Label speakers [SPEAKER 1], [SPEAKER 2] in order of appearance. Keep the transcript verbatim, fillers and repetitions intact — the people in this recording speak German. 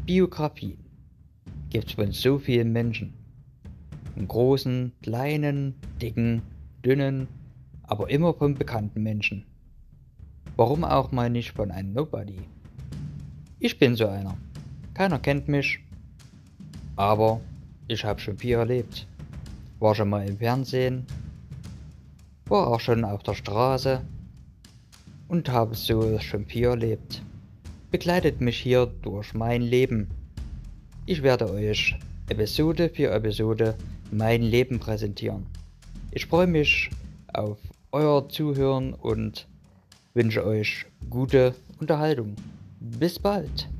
[SPEAKER 1] Biografien gibt's von so vielen Menschen. Von großen, kleinen, dicken, dünnen, aber immer von bekannten Menschen. Warum auch mal nicht von einem Nobody? Ich bin so einer. Keiner kennt mich, aber ich habe schon viel erlebt. War schon mal im Fernsehen, war auch schon auf der Straße und habe so schon viel erlebt. Begleitet mich hier durch mein Leben. Ich werde euch Episode für Episode mein Leben präsentieren. Ich freue mich auf euer Zuhören und wünsche euch gute Unterhaltung. Bis bald!